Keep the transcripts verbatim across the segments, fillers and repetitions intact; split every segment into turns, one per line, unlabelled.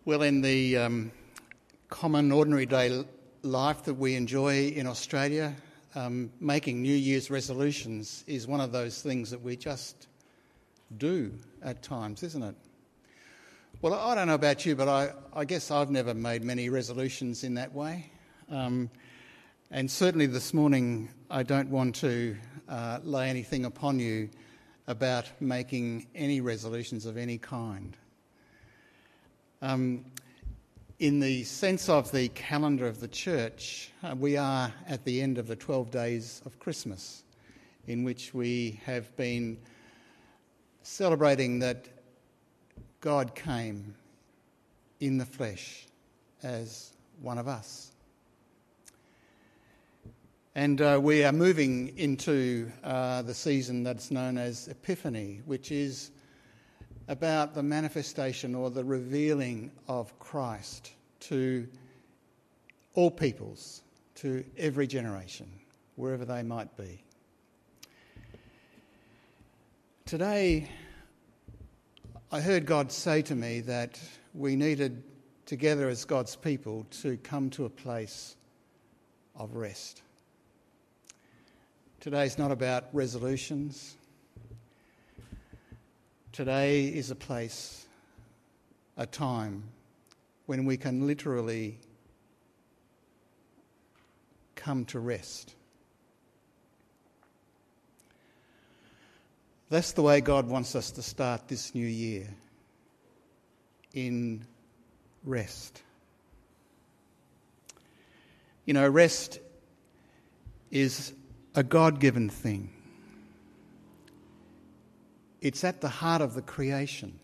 Well, in the um, common, ordinary day life that we enjoy in Australia, um, making New Year's resolutions is one of those things that we just do at times, isn't it? Well, I don't know about you, but I, I guess I've never made many resolutions in that way. Um, and certainly this morning, I don't want to uh, lay anything upon you about making any resolutions of any kind. Um, in the sense of the calendar of the church, uh, we are at the end of the twelve days of Christmas, in which we have been celebrating that God came in the flesh as one of us. And uh, we are moving into uh, the season that's known as Epiphany, which is about the manifestation or the revealing of Christ to all peoples, to every generation, wherever they might be. Today, I heard God say to me that we needed, together as God's people, to come to a place of rest. Today is not about resolutions. Today is a place, a time, when we can literally come to rest. That's the way God wants us to start this new year, in rest. You know, rest is a God-given thing. It's at the heart of the creation.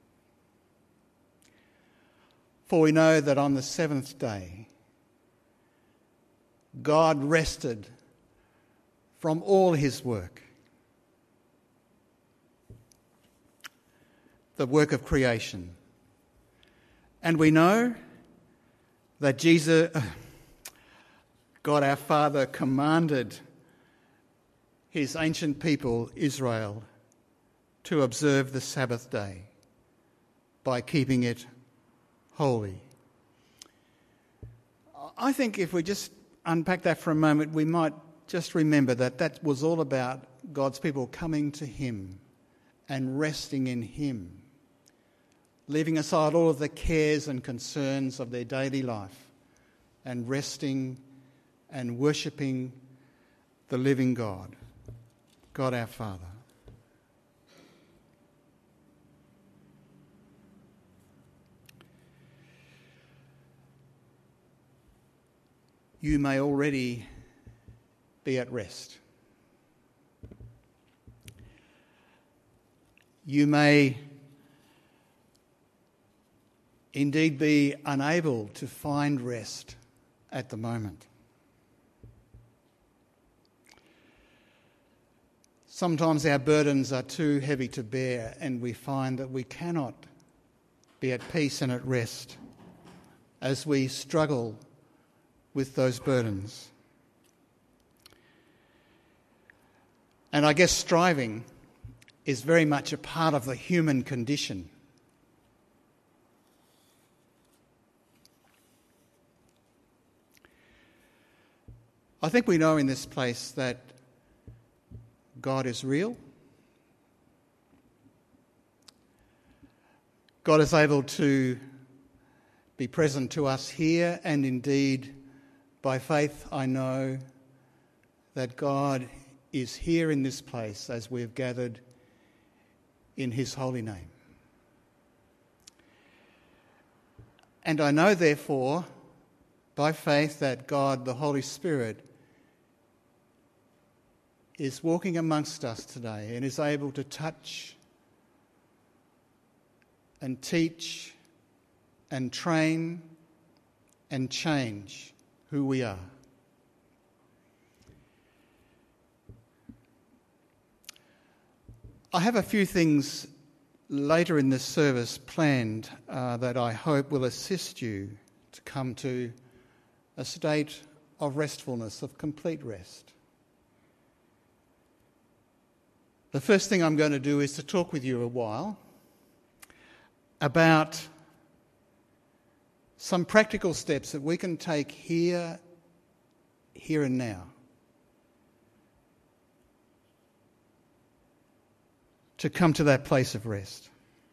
For we know that on the seventh day, God rested from all his work. The work of creation. And we know that Jesus, God our Father, commanded his ancient people, Israel, to observe the Sabbath day by keeping it holy. I think if we just unpack that for a moment, we might just remember that that was all about God's people coming to him and resting in him, leaving aside all of the cares and concerns of their daily life and resting and worshipping the living God, God our Father. You may already be at rest. You may indeed be unable to find rest at the moment. Sometimes our burdens are too heavy to bear, and we find that we cannot be at peace and at rest as we struggle with those burdens. And I guess striving is very much a part of the human condition. I think we know in this place that God is real. God is able to be present to us here, and indeed, by faith, I know that God is here in this place as we have gathered in his holy name. And I know, therefore, by faith, that God, the Holy Spirit, is walking amongst us today and is able to touch and teach and train and change who we are. I have a few things later in this service planned uh, that I hope will assist you to come to a state of restfulness, of complete rest. The first thing I'm going to do is to talk with you a while about some practical steps that we can take here, here and now to come to that place of rest.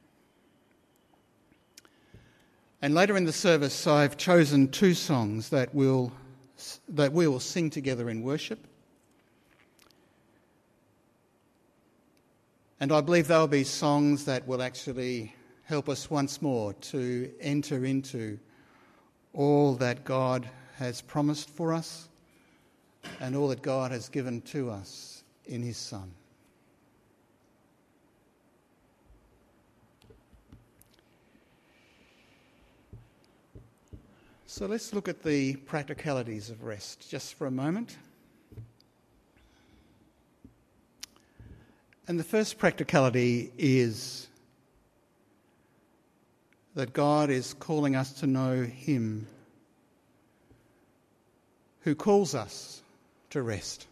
And later in the service, I've chosen two songs that we'll, that we will sing together in worship. And I believe they'll be songs that will actually help us once more to enter into all that God has promised for us and all that God has given to us in his Son. So let's look at the practicalities of rest just for a moment. And the first practicality is that God is calling us to know him who calls us to rest.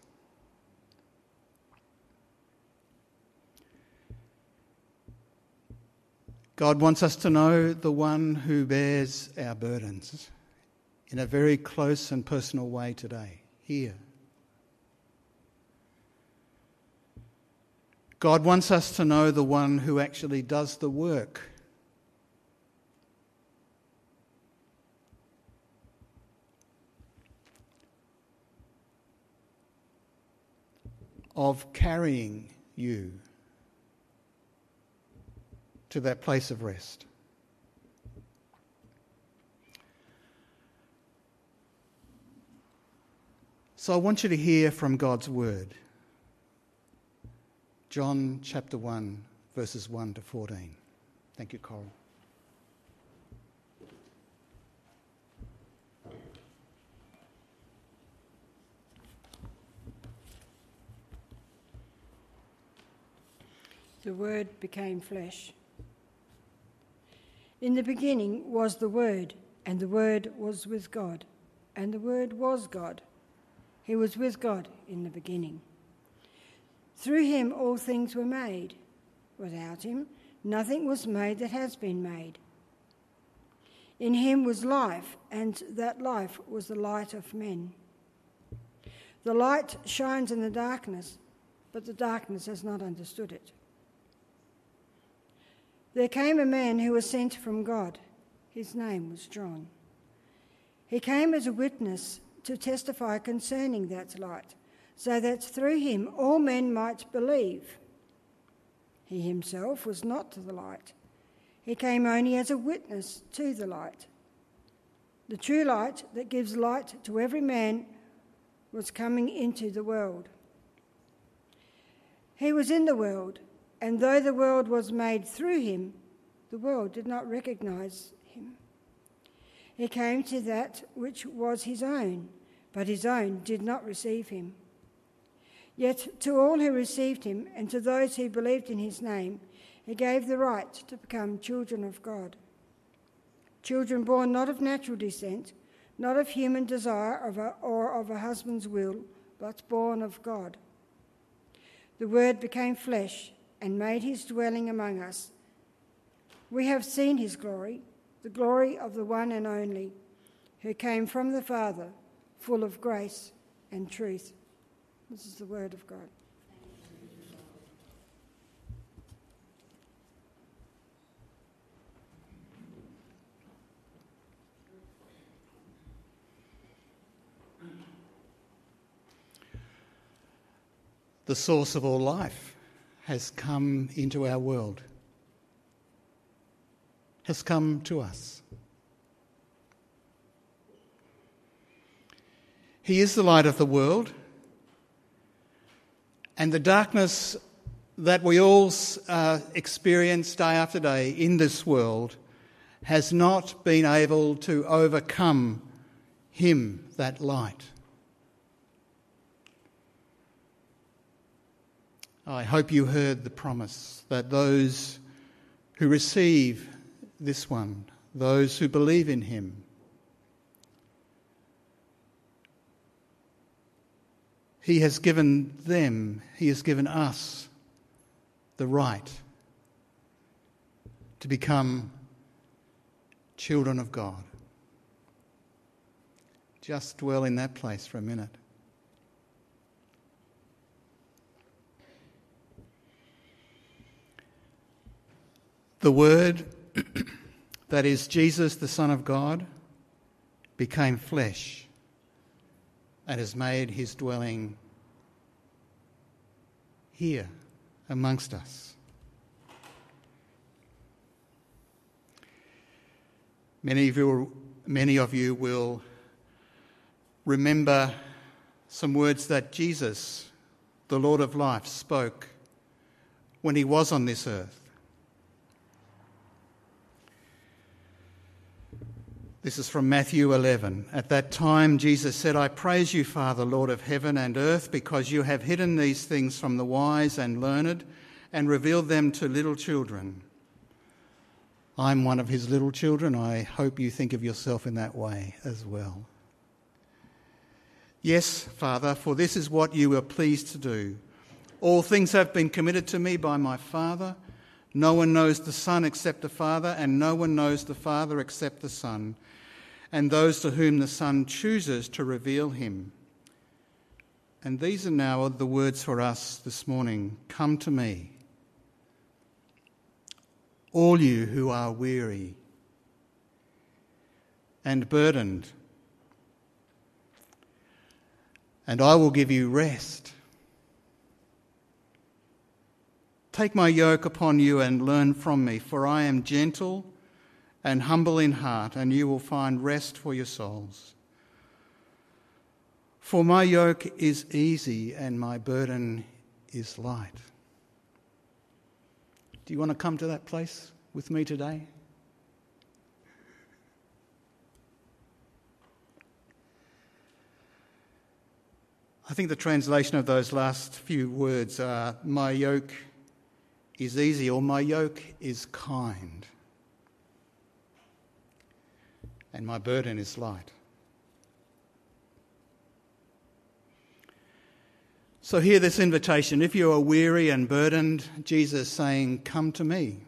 God wants us to know the one who bears our burdens in a very close and personal way today, here. God wants us to know the one who actually does the work of carrying you to that place of rest. So I want you to hear from God's word. John chapter one, verses one to fourteen. Thank you, Coral.
The Word became flesh. In the beginning was the Word, and the Word was with God, and the Word was God. He was with God in the beginning. Through him all things were made. Without him nothing was made that has been made. In him was life, and that life was the light of men. The light shines in the darkness, but the darkness has not understood it. There came a man who was sent from God. His name was John. He came as a witness to testify concerning that light, so that through him all men might believe. He himself was not the light. He came only as a witness to the light. The true light that gives light to every man was coming into the world. He was in the world, and though the world was made through him, the world did not recognize him. He came to that which was his own, but his own did not receive him. Yet to all who received him, and to those who believed in his name, he gave the right to become children of God. Children born not of natural descent, not of human desire of a, or of a husband's will, but born of God. The Word became flesh and made his dwelling among us. We have seen his glory, the glory of the one and only, who came from the Father, full of grace and truth. This is the word of God.
The source of all life has come into our world, has come to us. He is the light of the world, and the darkness that we all uh, experience day after day in this world has not been able to overcome him, that light. I hope you heard the promise that those who receive this one, those who believe in him, he has given them, he has given us the right to become children of God. Just dwell in that place for a minute. The Word, that is Jesus, the Son of God, became flesh and has made his dwelling here amongst us. Many of you, many of you will remember some words that Jesus, the Lord of life, spoke when he was on this earth. This is from Matthew eleven. At that time, Jesus said, I praise you, Father, Lord of heaven and earth, because you have hidden these things from the wise and learned and revealed them to little children. I'm one of his little children. I hope you think of yourself in that way as well. Yes, Father, for this is what you were pleased to do. All things have been committed to me by my Father. No one knows the Son except the Father, and no one knows the Father except the Son, and those to whom the Son chooses to reveal him. And these are now the words for us this morning. Come to me, all you who are weary and burdened, and I will give you rest. Take my yoke upon you and learn from me, for I am gentle and humble in heart, and you will find rest for your souls. For my yoke is easy and my burden is light. Do you want to come to that place with me today? I think the translation of those last few words are, my yoke is easy, or my yoke is kind, and my burden is light. So hear this invitation. If you are weary and burdened, Jesus is saying, come to me.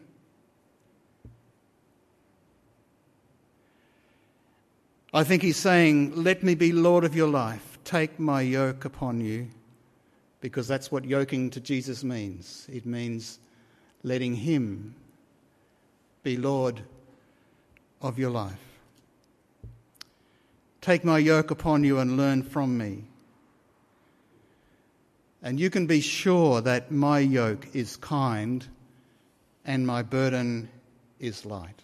I think he's saying, let me be Lord of your life. Take my yoke upon you, because that's what yoking to Jesus means. It means letting him be Lord of your life. Take my yoke upon you and learn from me. And you can be sure that my yoke is kind and my burden is light.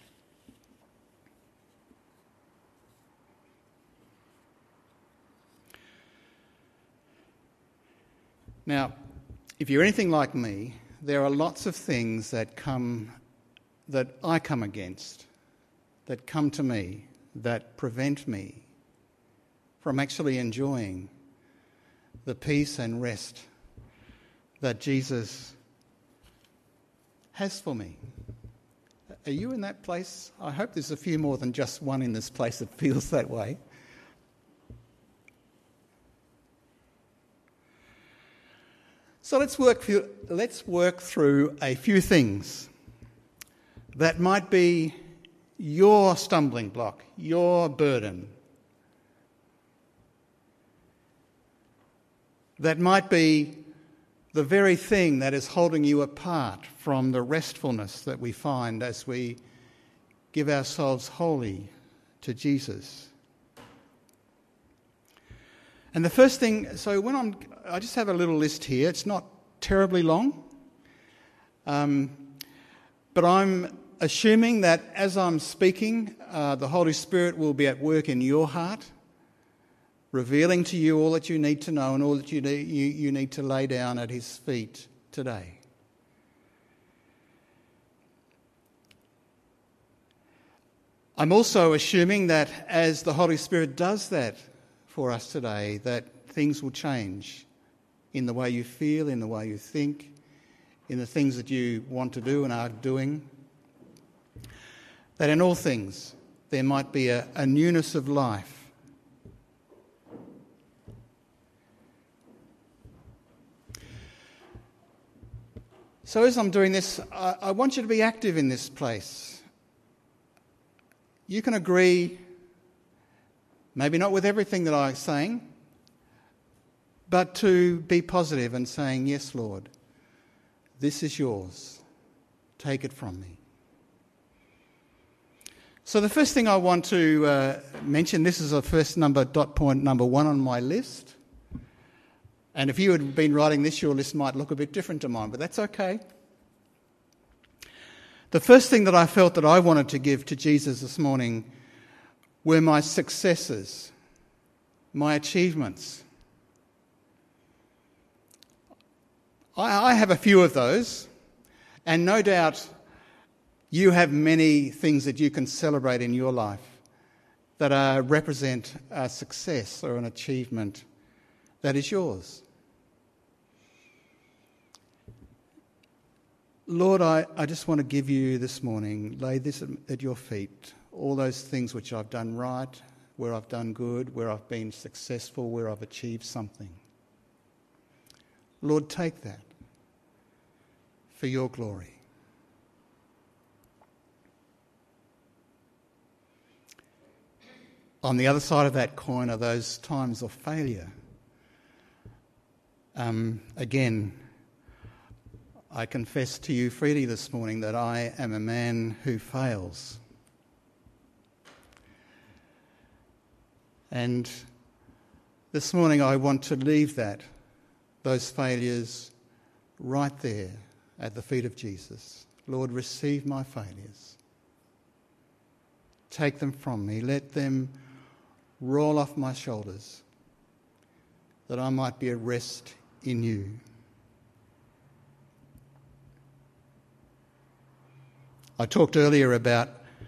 Now, if you're anything like me, there are lots of things that come, that I come against, that come to me, that prevent me from actually enjoying the peace and rest that Jesus has for me. Are you in that place? I hope there's a few more than just one in this place that feels that way. So let's work through, let's work through a few things that might be your stumbling block, your burden. That might be the very thing that is holding you apart from the restfulness that we find as we give ourselves wholly to Jesus. And the first thing, so when I'm, I just have a little list here. It's not terribly long, um, but I'm assuming that as I'm speaking, uh, the Holy Spirit will be at work in your heart, revealing to you all that you need to know and all that you need, you, you need to lay down at his feet today. I'm also assuming that as the Holy Spirit does that for us today, that things will change in the way you feel, in the way you think, in the things that you want to do and are doing. That in all things there might be a, a newness of life. So as I'm doing this, I, I want you to be active in this place. You can agree Maybe not with everything that I'm saying, but to be positive and saying, yes, Lord, this is yours. Take it from me. So the first thing I want to uh, mention, this is a first number, dot point number one on my list. And if you had been writing this, your list might look a bit different to mine, but that's okay. The first thing that I felt that I wanted to give to Jesus this morning were my successes, my achievements. I, I have a few of those, and no doubt you have many things that you can celebrate in your life that are, represent a success or an achievement that is yours. Lord, I, I just want to give you this morning, lay this at, at your feet, all those things which I've done right, where I've done good, where I've been successful, where I've achieved something. Lord, take that for your glory. On the other side of that coin are those times of failure. Um, again, I confess to you freely this morning that I am a man who fails. And this morning I want to leave that, those failures, right there at the feet of Jesus. Lord, receive my failures. Take them from me. Let them roll off my shoulders, that I might be at rest in you. I talked earlier about,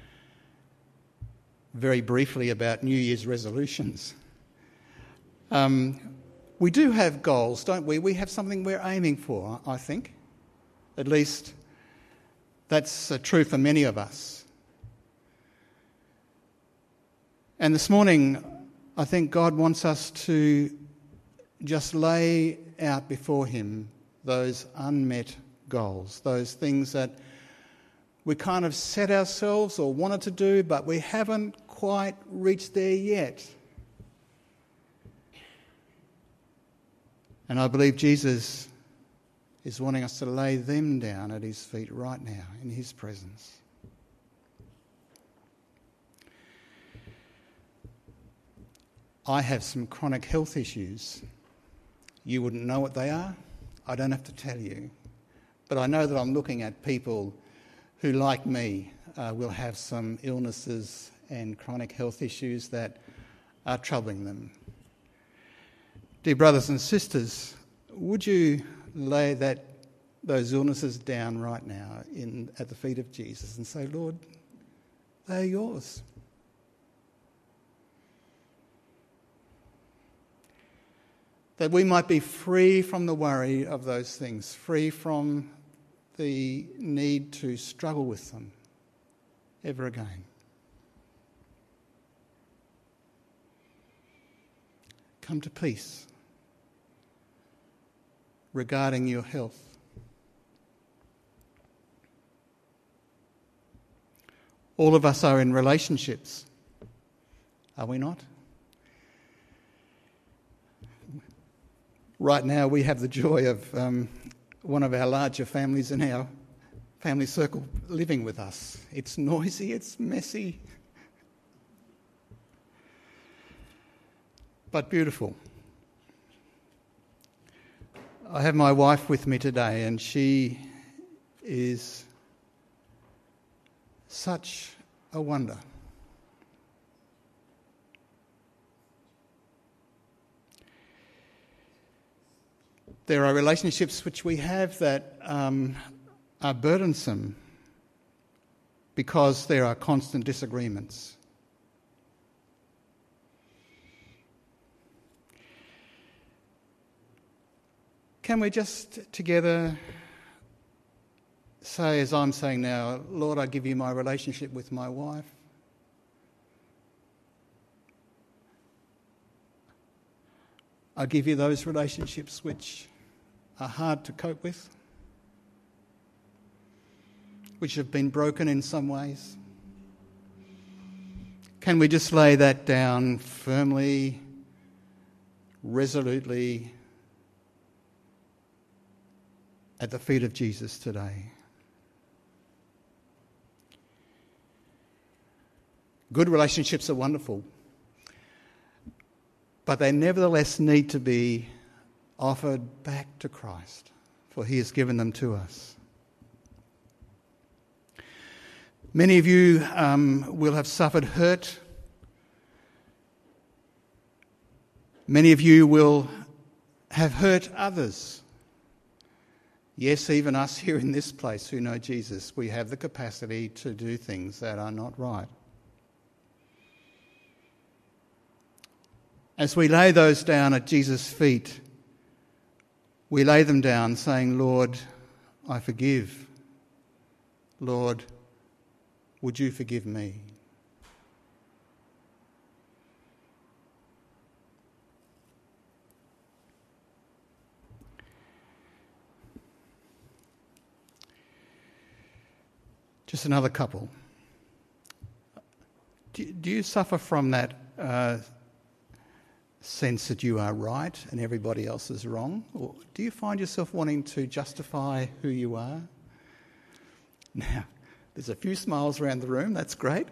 very briefly, about New Year's resolutions. Um, we do have goals, don't we? We have something we're aiming for, I think. At least that's uh, true for many of us. And this morning, I think God wants us to just lay out before him those unmet goals, those things that we kind of set ourselves or wanted to do, but we haven't quite reached there yet. And I believe Jesus is wanting us to lay them down at his feet right now in his presence. I have some chronic health issues. You wouldn't know what they are. I don't have to tell you. But I know that I'm looking at people who, like me, uh, will have some illnesses and chronic health issues that are troubling them. Dear brothers and sisters, would you lay that those illnesses down right now in at the feet of Jesus and say, Lord, they are yours. That we might be free from the worry of those things, free from the need to struggle with them ever again. Come to peace regarding your health. All of us are in relationships, are we not? Right now we have the joy of um, one of our larger families in our family circle living with us. It's noisy, it's messy, but beautiful. I have my wife with me today, and she is such a wonder. There are relationships which we have that um, are burdensome because there are constant disagreements. Can we just together say, as I'm saying now, Lord, I give you my relationship with my wife. I give you those relationships which are hard to cope with, which have been broken in some ways. Can we just lay that down firmly, resolutely at the feet of Jesus today? Good relationships are wonderful, but they nevertheless need to be offered back to Christ, for he has given them to us. Many of you um, will have suffered hurt. Many of you will have hurt others. Yes, even us here in this place who know Jesus, we have the capacity to do things that are not right. As we lay those down at Jesus' feet, we lay them down saying, Lord, I forgive. Lord, would you forgive me? Just another couple. Do, do you suffer from that uh, sense that you are right and everybody else is wrong? Or do you find yourself wanting to justify who you are? Now, there's a few smiles around the room, that's great.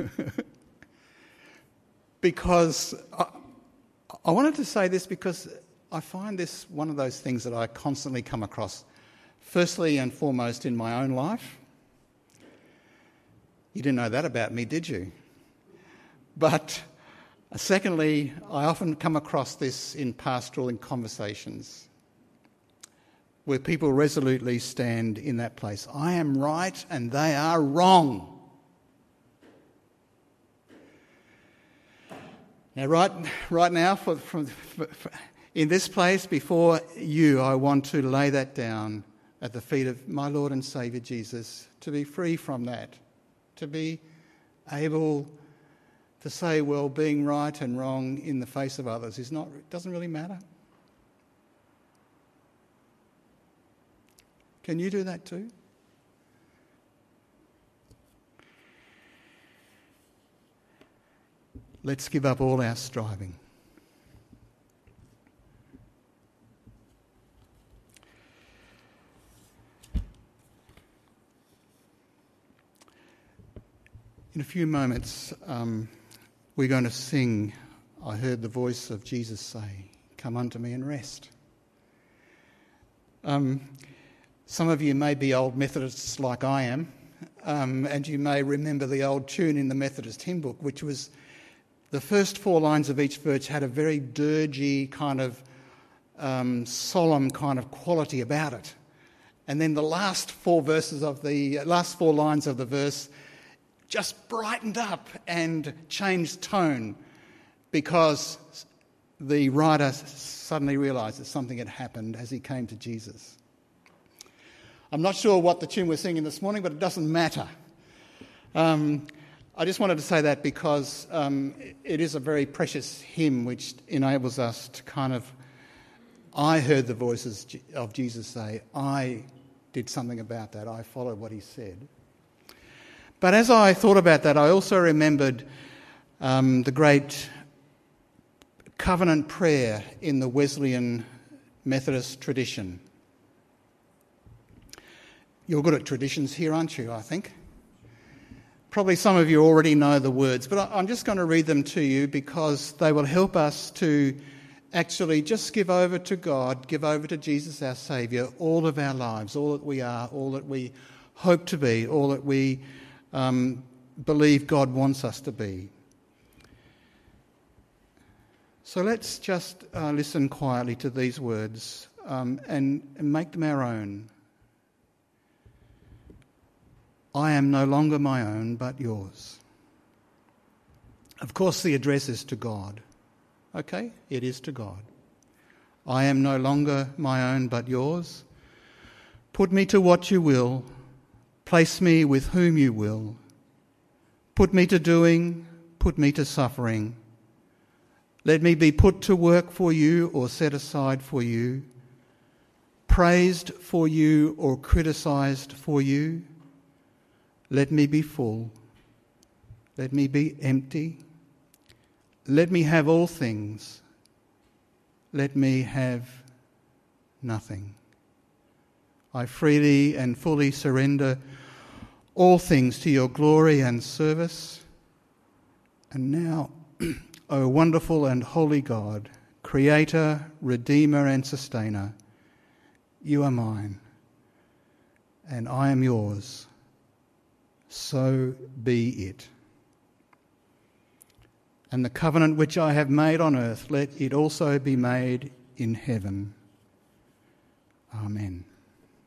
Because I, I wanted to say this because I find this one of those things that I constantly come across, firstly and foremost in my own life. You didn't know that about me, did you? But secondly, I often come across this in pastoral and conversations where people resolutely stand in that place. I am right and they are wrong. Now, right, right now, for, for, for, for, in this place before you, I want to lay that down at the feet of my Lord and Saviour Jesus, to be free from that, to be able to say, well, being right and wrong in the face of others is not, it doesn't really matter. Can you do that too? Let's give up all our striving. In a few moments, um, we're going to sing, I heard the voice of Jesus say, come unto me and rest. Um, some of you may be old Methodists like I am, um, and you may remember the old tune in the Methodist hymn book, which was the first four lines of each verse had a very dirgy kind of um, solemn kind of quality about it. And then the last four verses of the, last four lines of the verse just brightened up and changed tone because the writer suddenly realised that something had happened as he came to Jesus. I'm not sure what the tune we're singing this morning, but it doesn't matter. Um, I just wanted to say that because um, it is a very precious hymn which enables us to kind of, I heard the voices of Jesus say, I did something about that, I followed what he said. But as I thought about that, I also remembered um, the great covenant prayer in the Wesleyan Methodist tradition. You're good at traditions here, aren't you, I think? Probably some of you already know the words, but I'm just going to read them to you because they will help us to actually just give over to God, give over to Jesus our Saviour, all of our lives, all that we are, all that we hope to be, all that we um, believe God wants us to be. So let's just uh, listen quietly to these words um, and, and make them our own. I am no longer my own, but yours. Of course, the address is to God. Okay? It is to God. I am no longer my own, but yours. Put me to what you will. Place me with whom you will. Put me to doing, put me to suffering. Let me be put to work for you or set aside for you. Praised for you or criticised for you. Let me be full. Let me be empty. Let me have all things. Let me have nothing. I freely and fully surrender all things to your glory and service. And now, O wonderful and holy God, Creator, Redeemer and Sustainer, you are mine, and I am yours. So be it. And the covenant which I have made on earth, let it also be made in heaven. Amen.